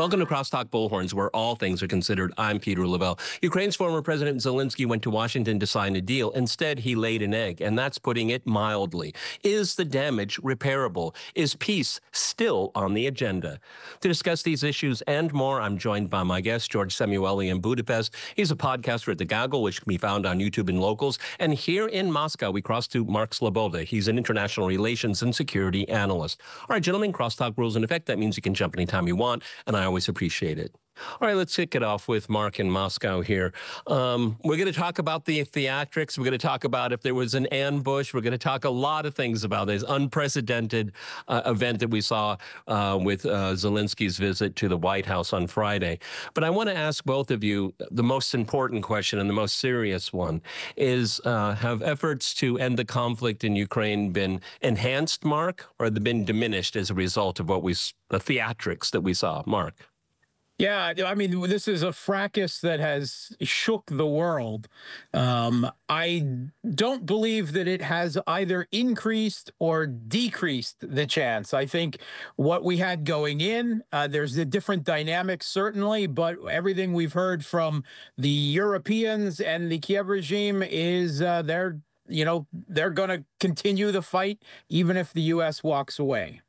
Welcome to Crosstalk Bullhorns, where all things are considered. I'm Peter Lavelle. Ukraine's former President Zelensky went to Washington to sign a deal. Instead, he laid an egg, and that's putting it mildly. Is the damage repairable? Is peace still on the agenda? To discuss these issues and more, I'm joined by my guest, George Samueli in Budapest. He's a podcaster at The Gaggle, which can be found on YouTube and Locals. And here in Moscow, we cross to Mark Sleboda. He's an international relations and security analyst. All right, gentlemen, crosstalk rules in effect. That means you can jump anytime you want, and I always appreciate it. All right, let's kick it off with Mark in Moscow here. We're going to talk about the theatrics. We're going to talk about if there was an ambush. We're going to talk a lot of things about this unprecedented event that we saw with Zelensky's visit to the White House on Friday. But I want to ask both of you the most important question and the most serious one is, have efforts to end the conflict in Ukraine been enhanced, Mark, or have they been diminished as a result of the theatrics that we saw? Mark? Yeah, I mean, this is a fracas that has shook the world. I don't believe that it has either increased or decreased the chance. I think what we had going in, there's a different dynamic, certainly, but everything we've heard from the Europeans and the Kiev regime is they're going to continue the fight, even if the U.S. walks away.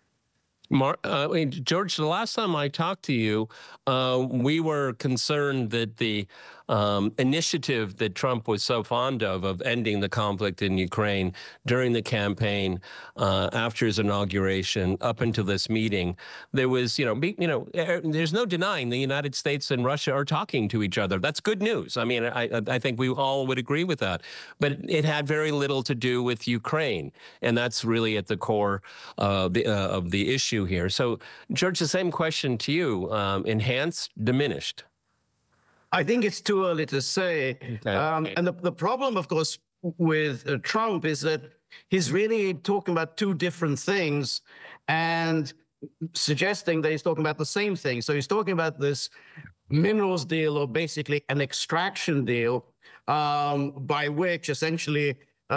George, the last time I talked to you, we were concerned that the initiative that Trump was so fond of ending the conflict in Ukraine during the campaign, after his inauguration, up until this meeting, there was, there's no denying the United States and Russia are talking to each other. That's good news. I mean, I think we all would agree with that. But it had very little to do with Ukraine, and that's really at the core of the issue here. So, George, the same question to you: enhanced, diminished? I think it's too early to say. And the problem, of course, with Trump is that he's really talking about two different things and suggesting that he's talking about the same thing. So he's talking about this minerals deal, or basically an extraction deal, by which essentially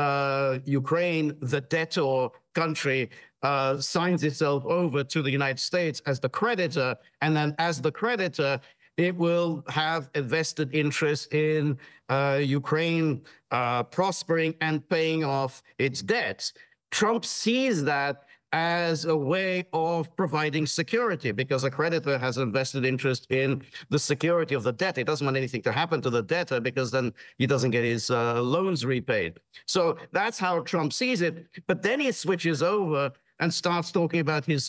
Ukraine, the debtor country, signs itself over to the United States as the creditor. And then as the creditor, it will have a vested interest in Ukraine prospering and paying off its debts. Trump sees that as a way of providing security, because a creditor has a vested interest in the security of the debt. He doesn't want anything to happen to the debtor, because then he doesn't get his loans repaid. So that's how Trump sees it. But then he switches over and starts talking about this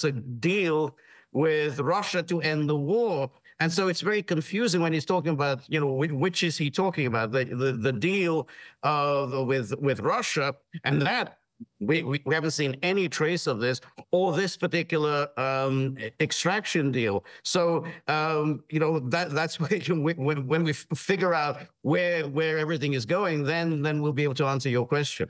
deal with Russia to end the war. And so it's very confusing when he's talking about, which is he talking about? The deal with Russia, and that we haven't seen any trace of this, or this particular extraction deal. So that's when we figure out where everything is going, then we'll be able to answer your question.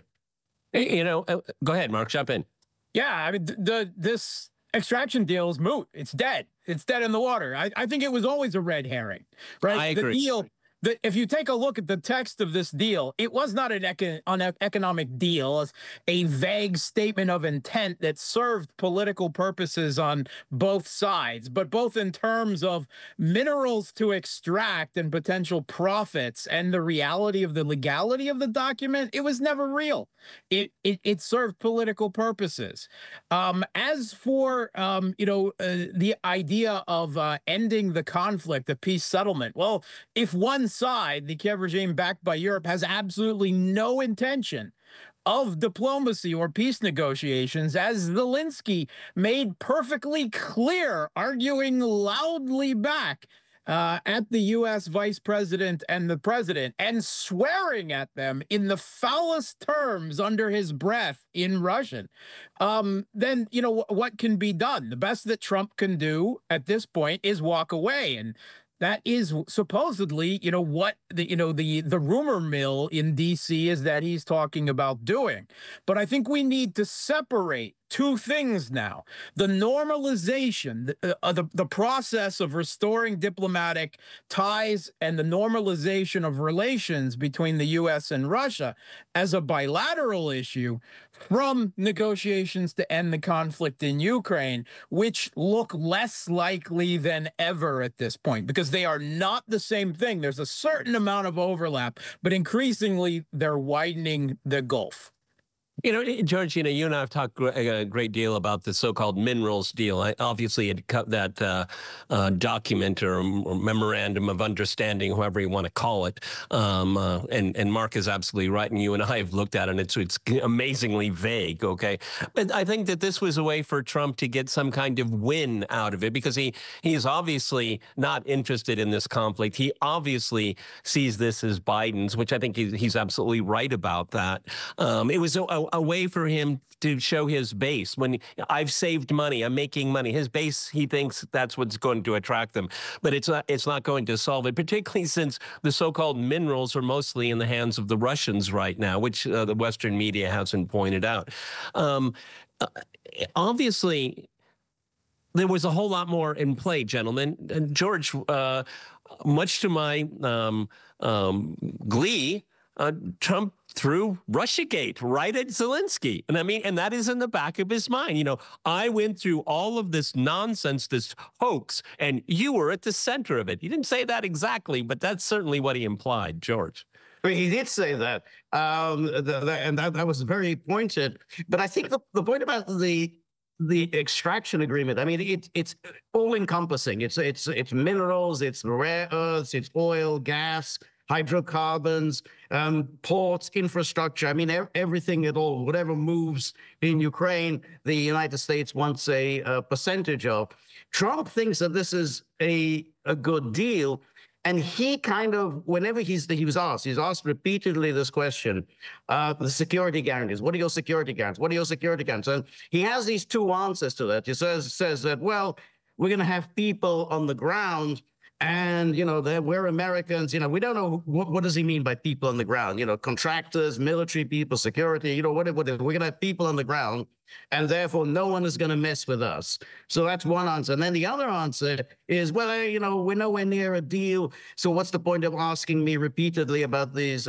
Go ahead, Mark, jump in. Yeah, I mean, this extraction deal is moot. It's dead. It's dead in the water. I think it was always a red herring, right? I agree. The deal, if you take a look at the text of this deal, it was not an economic deal, as a vague statement of intent that served political purposes on both sides, but both in terms of minerals to extract and potential profits and the reality of the legality of the document, it was never real. It served political purposes. As for, the idea of ending the conflict, the peace settlement, well, if one side, the Kiev regime backed by Europe, has absolutely no intention of diplomacy or peace negotiations, as Zelensky made perfectly clear, arguing loudly back at the U.S. vice president and the president, and swearing at them in the foulest terms under his breath in Russian, then, what can be done? The best that Trump can do at this point is walk away. And that is supposedly, what the rumor mill in D.C. is that he's talking about doing. But I think we need to separate two things now: the normalization, the process of restoring diplomatic ties and the normalization of relations between the U.S. and Russia as a bilateral issue, from negotiations to end the conflict in Ukraine, which look less likely than ever at this point, because they are not the same thing. There's a certain amount of overlap, but increasingly they're widening the gulf. You know, George, you and I have talked a great deal about the so-called minerals deal. I obviously had cut that document or memorandum of understanding, however you want to call it. And Mark is absolutely right. And you and I have looked at it, and it's amazingly vague, okay? But I think that this was a way for Trump to get some kind of win out of it, because he is obviously not interested in this conflict. He obviously sees this as Biden's, which I think he's absolutely right about that. It was a way for him to show his base. When I've saved money, I'm making money. His base, he thinks that's what's going to attract them. But it's not going to solve it, particularly since the so-called minerals are mostly in the hands of the Russians right now, which the Western media hasn't pointed out. Obviously, there was a whole lot more in play, gentlemen. And George, much to my glee, Trump threw Russiagate right at Zelensky. And that is in the back of his mind. You know, I went through all of this nonsense, this hoax, and you were at the center of it. He didn't say that exactly, but that's certainly what he implied, George. He did say that, and that was very pointed. But I think the point about the extraction agreement, I mean, it's all encompassing. It's minerals, it's rare earths, it's oil, gas, hydrocarbons, ports, infrastructure. I mean, everything at all, whatever moves in Ukraine, the United States wants a percentage of. Trump thinks that this is a good deal. And he kind of, whenever he's asked repeatedly this question, the security guarantees. What are your security guarantees? What are your security guarantees? And he has these two answers to that. He says that, well, we're going to have people on the ground. And, you know, we're Americans, you know, we don't know what does he mean by people on the ground, you know, contractors, military people, security, you know, what we're going to have people on the ground, and therefore no one is going to mess with us. So that's one answer. And then the other answer is, well, you know, we're nowhere near a deal. So what's the point of asking me repeatedly about this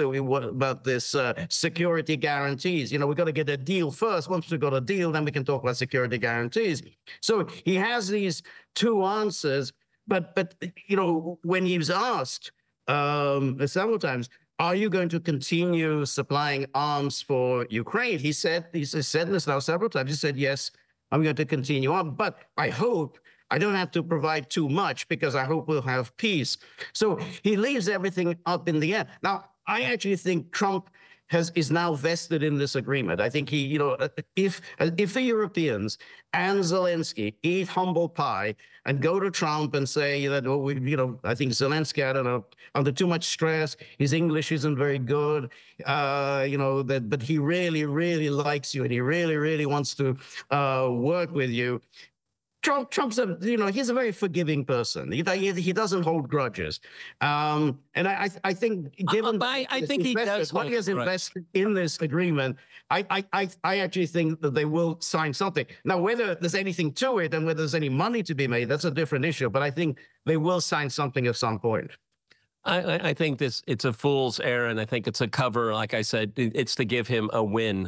security guarantees? You know, we've got to get a deal first. Once we've got a deal, then we can talk about security guarantees. So he has these two answers. But you know, when he was asked several times, are you going to continue supplying arms for Ukraine? He said this now several times. He said, yes, I'm going to continue on, but I hope I don't have to provide too much, because I hope we'll have peace. So he leaves everything up in the air. Now, I actually think Trump is now vested in this agreement. I think he, you know, if the Europeans and Zelensky eat humble pie and go to Trump and say that, well, you know, I think Zelensky, I don't know, under too much stress, his English isn't very good, you know, but he really, really likes you, and he really, really wants to work with you. Trump's he's a very forgiving person. He doesn't hold grudges, and I think given I think he does. What he has invested in this agreement, I actually think that they will sign something. Now, whether there's anything to it and whether there's any money to be made, that's a different issue. But I think they will sign something at some point. I think it's a fool's errand. I think it's a cover. Like I said, it's to give him a win.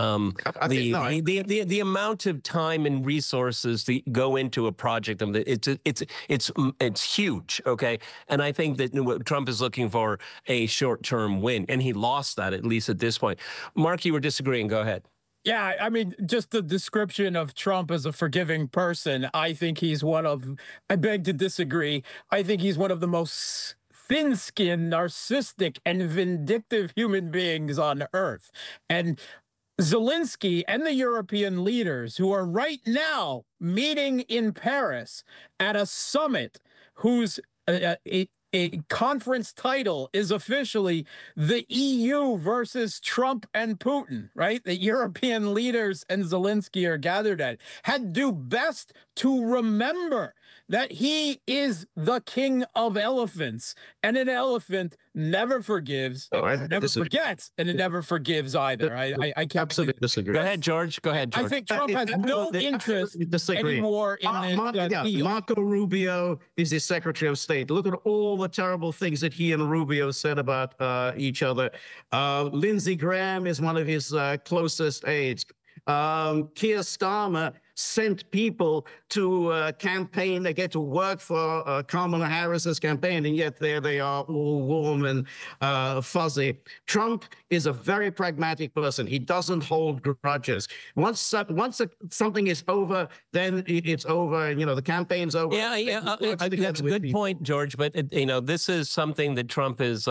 The amount of time and resources that go into a project, it's huge. Okay, and I think that Trump is looking for a short-term win, and he lost that, at least at this point. Mark, you were disagreeing. Go ahead. Yeah, I mean, just the description of Trump as a forgiving person, I beg to disagree. I think he's one of the most thin-skinned, narcissistic, and vindictive human beings on earth. And Zelensky and the European leaders, who are right now meeting in Paris at a summit whose a conference title is officially the EU versus Trump and Putin, right? The European leaders and Zelensky are gathered at, had do best to remember that he is the king of elephants, and an elephant never forgives, never forgets, and it never forgives either. I can't absolutely disagree. Go ahead, George. Go ahead, George. I think Trump has no interest anymore in this deal. Marco Rubio is his Secretary of State. Look at all the terrible things that he and Rubio said about each other. Lindsey Graham is one of his closest aides. Keir Starmer sent people to campaign. They get to work for Kamala Harris's campaign, and yet there they are, all warm and fuzzy. Trump is a very pragmatic person. He doesn't hold grudges. Once something is over, then it's over, and the campaign's over. Yeah. That's a good point, George. But this is something that Trump is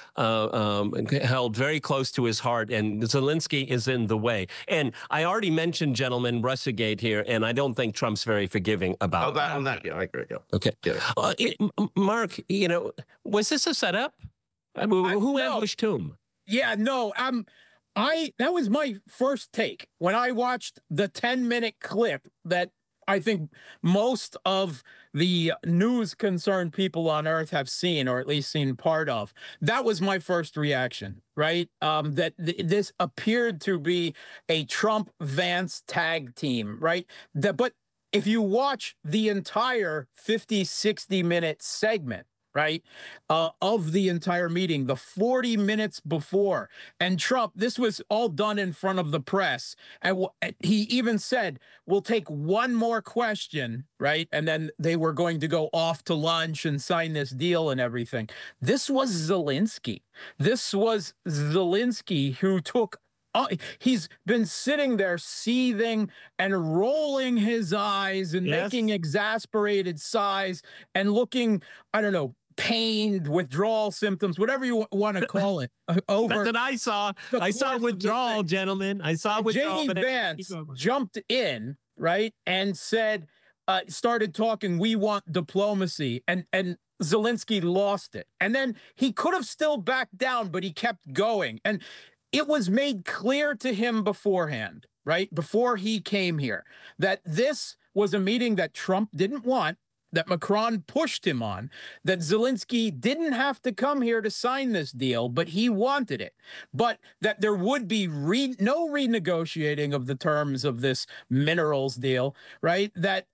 held very close to his heart, and Zelensky is in the way. And I already mentioned, gentlemen, Russiagate here. And I don't think Trump's very forgiving about that. On that, yeah, I agree. Yeah. Okay. Yeah. Mark, was this a setup? Who ambushed whom? Yeah, no. That was my first take when I watched the 10-minute clip that I think most of the news-concerned people on Earth have seen, or at least seen part of. That was my first reaction, right? That this appeared to be a Trump-Vance tag team, right? But if you watch the entire 50, 60-minute segment, right, of the entire meeting, the 40 minutes before. And Trump, this was all done in front of the press. And he even said, we'll take one more question, right? And then they were going to go off to lunch and sign this deal and everything. This was Zelensky. This was Zelensky who took he's been sitting there seething and rolling his eyes and making exasperated sighs and looking, I don't know, pained, withdrawal symptoms, whatever you want to call it. Over that's what I saw. I saw withdrawal, gentlemen. I saw withdrawal. J.D. Vance jumped in, right, and said, started talking, we want diplomacy, and Zelensky lost it. And then he could have still backed down, but he kept going. And it was made clear to him beforehand, right, before he came here, that this was a meeting that Trump didn't want, that Macron pushed him on, that Zelensky didn't have to come here to sign this deal, but he wanted it. But that there would be no renegotiating of the terms of this minerals deal, right? That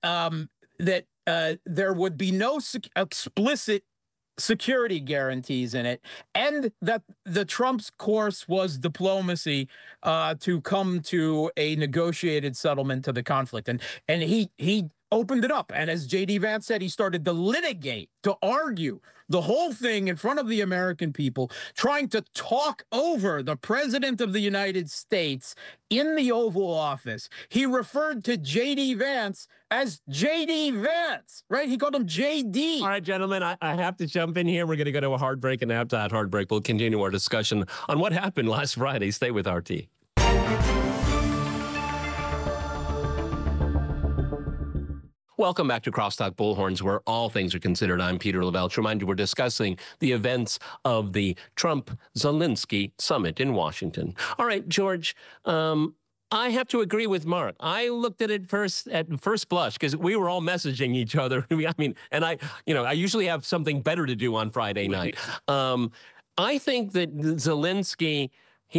there would be no explicit security guarantees in it, and that the Trump's course was diplomacy to come to a negotiated settlement to the conflict. And he opened it up. And as J.D. Vance said, he started to litigate, to argue the whole thing in front of the American people, trying to talk over the president of the United States in the Oval Office. He referred to J.D. Vance as J.D. Vance, right? He called him J.D. All right, gentlemen, I have to jump in here. We're going to go to a hard break, and after that hard break, we'll continue our discussion on what happened last Friday. Stay with RT. Welcome back to Crosstalk Bullhorns, where all things are considered. I'm Peter Lavelle. To remind you, we're discussing the events of the Trump-Zelensky summit in Washington. All right, George, I have to agree with Mark. I looked at it at first blush because we were all messaging each other. I mean, and I usually have something better to do on Friday night. I think that Zelensky,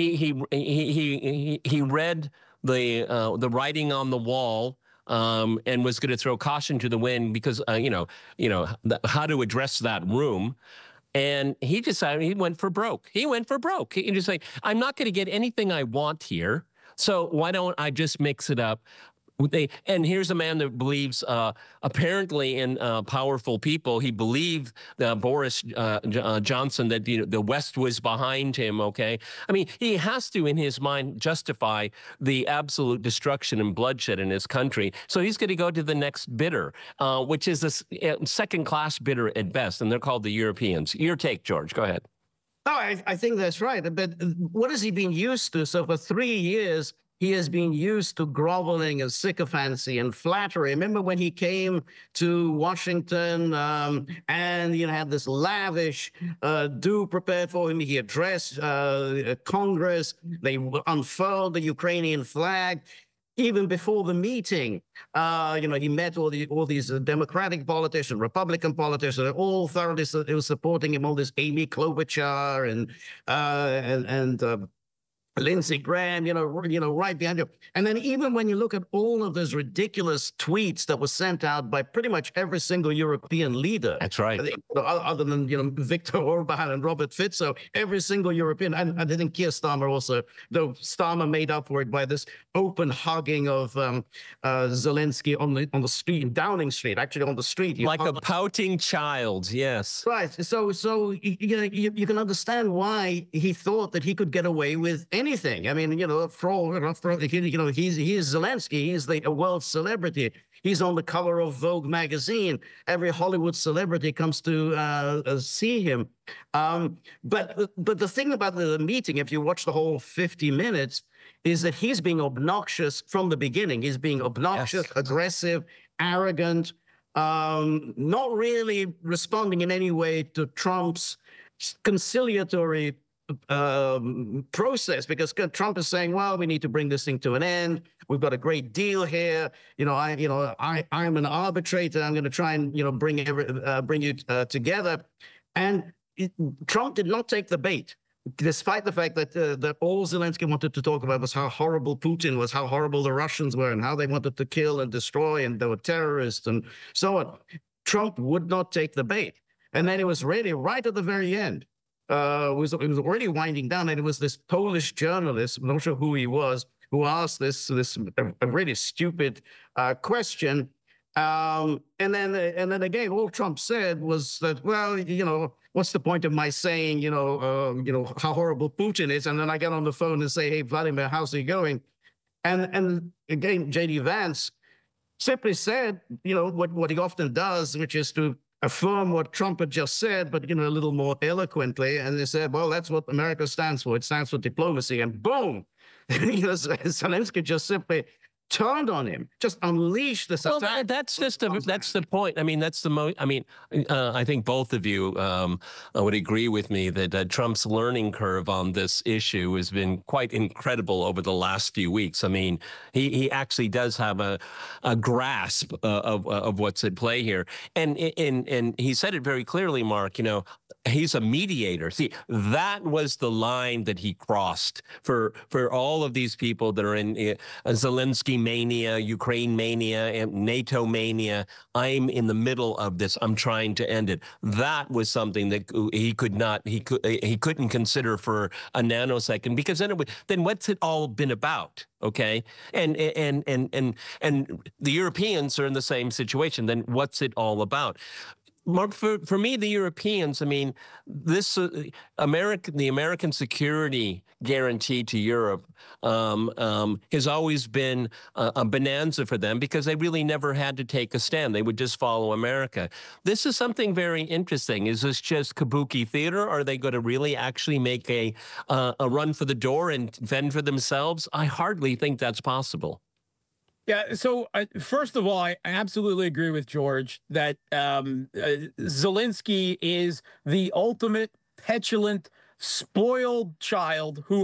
he read the writing on the wall. And was going to throw caution to the wind because, how to address that room. And he decided he went for broke. He just like, I'm not going to get anything I want here. So why don't I just mix it up? And here's a man that believes apparently in powerful people. He believed Boris Johnson, that the West was behind him, okay? I mean, he has to, in his mind, justify the absolute destruction and bloodshed in his country. So he's going to go to the next bidder, which is a second-class bidder at best, and they're called the Europeans. Your take, George. Go ahead. Oh, I think that's right. But what has he been used to? So for 3 years, he has been used to groveling and sycophancy and flattery. Remember when he came to Washington and had this lavish do prepared for him. He addressed Congress. They unfurled the Ukrainian flag. even before the meeting, he met all these Democratic politicians, Republican politicians, all thoroughly supporting him. All this Amy Klobuchar and Lindsey Graham, right behind you. And then even when you look at all of those ridiculous tweets that were sent out by pretty much every single European leader. That's right. Other than, Viktor Orban and Robert Fico, every single European, and I think Keir Starmer also, though Starmer made up for it by this open hugging of Zelensky on the street, Downing Street, actually on the street. Like a pouting child, yes. Right. So you can understand why he thought that he could get away with anything. I mean, he is Zelensky. He's a world celebrity. He's on the cover of Vogue magazine. Every Hollywood celebrity comes to see him. But the thing about the meeting, if you watch the whole 50 minutes, is that he's being obnoxious from the beginning. He's being obnoxious, yes, aggressive, arrogant, not really responding in any way to Trump's conciliatory process, because Trump is saying, well, we need to bring this thing to an end. We've got a great deal here. I'm an arbitrator. I'm going to try and, bring you together. And Trump did not take the bait, despite the fact that all Zelensky wanted to talk about was how horrible Putin was, how horrible the Russians were, and how they wanted to kill and destroy, and they were terrorists and so on. Trump would not take the bait. And then it was really right at the very end. It was already winding down, and it was this Polish journalist, I'm not sure who he was, who asked this a really stupid question. And then again, all Trump said was that, well, what's the point of my saying, how horrible Putin is? And then I get on the phone and say, hey, Vladimir, how's it going? And again, J.D. Vance simply said, what he often does, which is to affirm what Trump had just said, but, a little more eloquently. And they said, well, that's what America stands for. It stands for diplomacy. And boom, Zelensky just simply turned on him, just unleashed this attack. Well, that's the point. I mean, that's the most. I mean, I think both of you would agree with me that Trump's learning curve on this issue has been quite incredible over the last few weeks. I mean, he actually does have a grasp of what's at play here, and he said it very clearly, Mark. He's a mediator. See, that was the line that he crossed for all of these people that are in Zelensky mania, Ukraine mania, and NATO mania. I'm in the middle of this. I'm trying to end it. That was something that he couldn't consider for a nanosecond, because then what's it all been about? Okay, and the Europeans are in the same situation. Then what's it all about? Mark, for me, the Europeans, I mean, this the American security guarantee to Europe has always been a bonanza for them, because they really never had to take a stand. They would just follow America. This is something very interesting. Is this just kabuki theater? Are they going to really actually make a run for the door and fend for themselves? I hardly think that's possible. Yeah, so first of all, I absolutely agree with George that Zelensky is the ultimate petulant, spoiled child who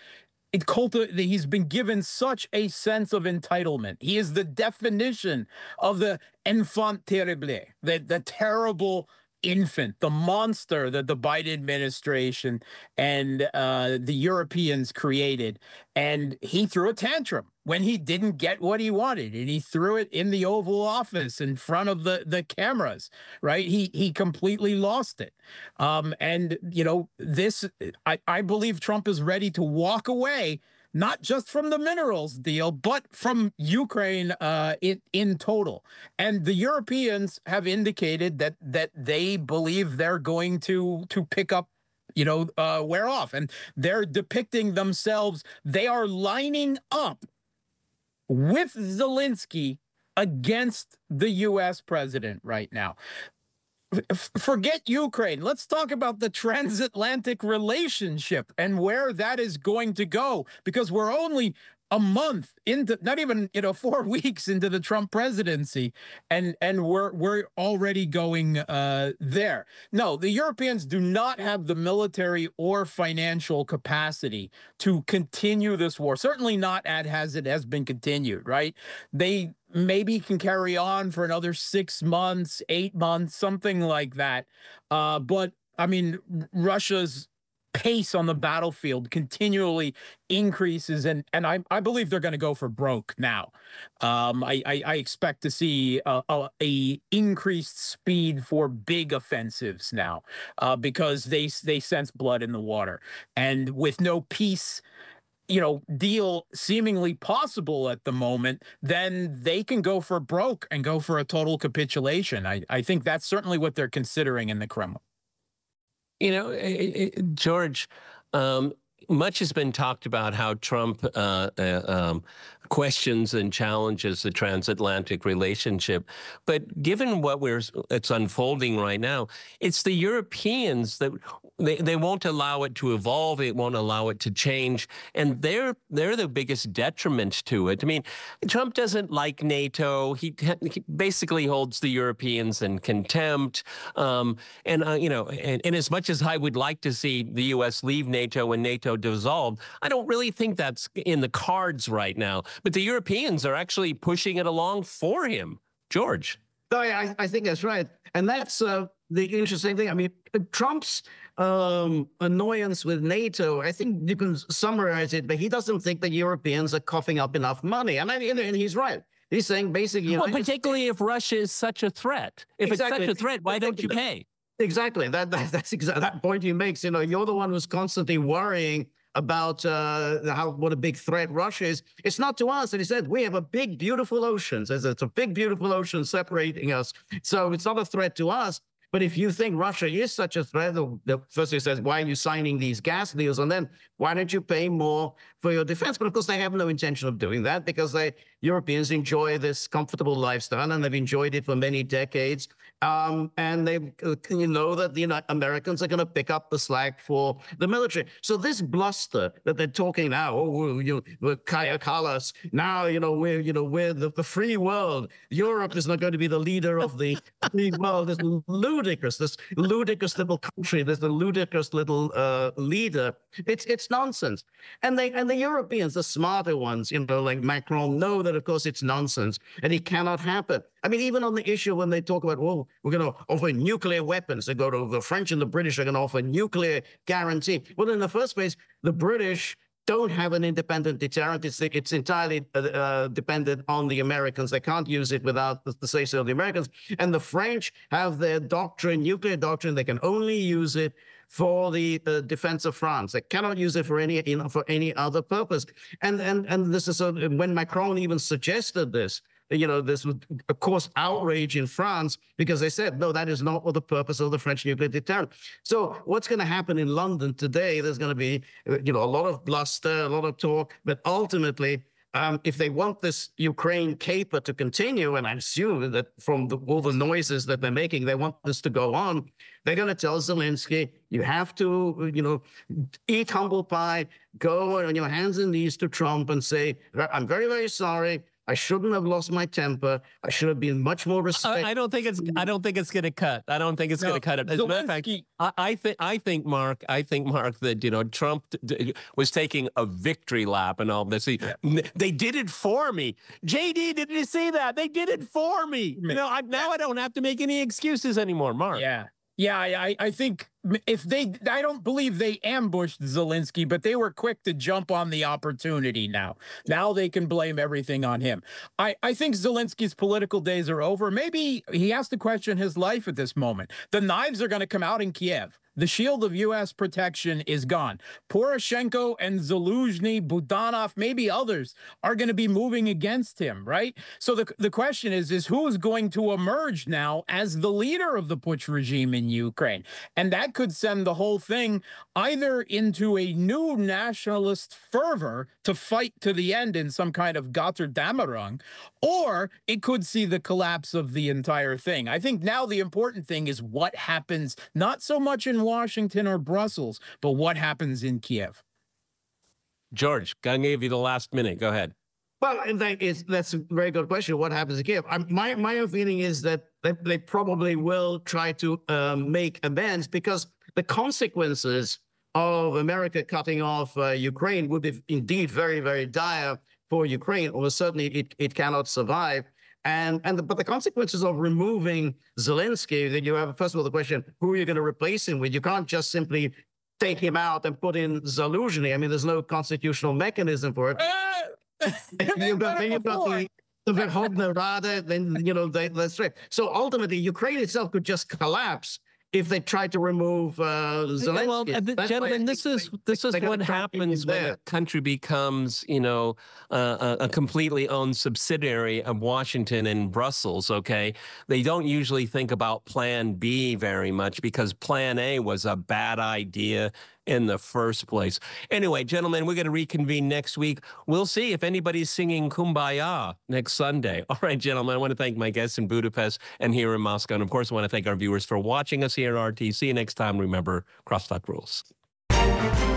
he's been given such a sense of entitlement. He is the definition of the enfant terrible, the terrible infant, the monster that the Biden administration and the Europeans created. And he threw a tantrum when he didn't get what he wanted, and he threw it in the Oval Office in front of the cameras, right? He completely lost it. And, I believe Trump is ready to walk away, not just from the minerals deal, but from Ukraine in total. And the Europeans have indicated that they believe they're going to pick up, wear off. And they're depicting themselves. They are lining up with Zelensky against the U.S. president right now. Forget Ukraine. Let's talk about the transatlantic relationship and where that is going to go, because we're only a month into, not even 4 weeks into the Trump presidency, and we're already going there. No, the Europeans do not have the military or financial capacity to continue this war. Certainly not as it has been continued. Right? They maybe can carry on for another 6 months, 8 months, something like that. But I mean, Russia's pace on the battlefield continually increases, and I believe they're going to go for broke now. I expect to see a increased speed for big offensives now, because they sense blood in the water, and with no peace deal seemingly possible at the moment, then they can go for broke and go for a total capitulation. I think that's certainly what they're considering in the Kremlin. George, much has been talked about how Trump questions and challenges the transatlantic relationship. But given it's unfolding right now, it's the Europeans that they won't allow it to evolve. It won't allow it to change. And they're the biggest detriment to it. I mean, Trump doesn't like NATO. He basically holds the Europeans in contempt. And as much as I would like to see the U.S. leave NATO and NATO dissolved, I don't really think that's in the cards right now. But the Europeans are actually pushing it along for him. George. No, I think that's right. And that's the interesting thing. I mean, Trump's annoyance with NATO, I think you can summarize it, but he doesn't think the Europeans are coughing up enough money. And he's right. He's saying basically... Well, particularly if Russia is such a threat. If exactly. It's such a threat, why don't you pay? Exactly. That's exactly that point he makes. You're the one who's constantly worrying about what a big threat Russia is. It's not to us. And he said, we have a big, beautiful ocean. It's a big, beautiful ocean separating us. So it's not a threat to us. But if you think Russia is such a threat, first he says, why are you signing these gas deals? And then why don't you pay more for your defense? But of course, they have no intention of doing that because Europeans enjoy this comfortable lifestyle and they've enjoyed it for many decades. And they know that the Americans are going to pick up the slack for the military. So this bluster that they're talking now, we're Kaja Kallas. Now, we're the free world. Europe is not going to be the leader of the free world. This ludicrous little country, this ludicrous little leader. It's nonsense. And the Europeans, the smarter ones, like Macron, know that of course it's nonsense and it cannot happen. I mean, even on the issue when they talk about, we're going to offer nuclear weapons, the French and the British are going to offer nuclear guarantee. Well, in the first place, the British don't have an independent deterrent. It's entirely dependent on the Americans. They can't use it without the say-so of the Americans. And the French have their nuclear doctrine. They can only use it for the defense of France. They cannot use it for any other purpose. And this is when Macron even suggested this. This was, of course, outrage in France because they said, no, that is not what the purpose of the French nuclear deterrent. So what's going to happen in London today? There's going to be, a lot of bluster, a lot of talk, but ultimately, if they want this Ukraine caper to continue, and I assume that from all the noises that they're making, they want this to go on, they're going to tell Zelensky, you have to, eat humble pie, go on your hands and knees to Trump and say, I'm very, very sorry. I shouldn't have lost my temper. I should have been much more respectful. I don't think it's going to cut. I don't think it's going to cut it. As a matter of fact, I think Mark, that Trump was taking a victory lap and all this. They did it for me. JD, did you see that? They did it for me. Now I don't have to make any excuses anymore, Mark. Yeah, I think I don't believe they ambushed Zelensky, but they were quick to jump on the opportunity now. Now they can blame everything on him. I think Zelensky's political days are over. Maybe he has to question his life at this moment. The knives are going to come out in Kiev. The shield of U.S. protection is gone. Poroshenko and Zaluzhny, Budanov, maybe others are going to be moving against him, right? So the question is who is going to emerge now as the leader of the Putsch regime in Ukraine? And that could send the whole thing either into a new nationalist fervor to fight to the end in some kind of Götterdämmerung, or it could see the collapse of the entire thing. I think now the important thing is what happens, not so much in Washington or Brussels, but what happens in Kiev. George, I gave you the last minute. Go ahead. Well, that's a very good question. What happens again? My feeling is that they probably will try to make amends, because the consequences of America cutting off Ukraine would be indeed very, very dire for Ukraine, or certainly it cannot survive. But the consequences of removing Zelensky, then you have, first of all, the question, who are you going to replace him with? You can't just simply take him out and put in Zaluzhny. I mean, there's no constitutional mechanism for it. You've got the Verkhovna Rada, then, that's right. So ultimately, Ukraine itself could just collapse if they try to remove Zelensky. Well, gentlemen, this is what happens when a country becomes, a completely owned subsidiary of Washington and Brussels, okay? They don't usually think about Plan B very much, because Plan A was a bad idea in the first place. Anyway, gentlemen, we're going to reconvene next week. We'll see if anybody's singing Kumbaya next Sunday. All right, gentlemen, I want to thank my guests in Budapest and here in Moscow. And of course, I want to thank our viewers for watching us here at RT. See you next time. Remember, crosstalk rules.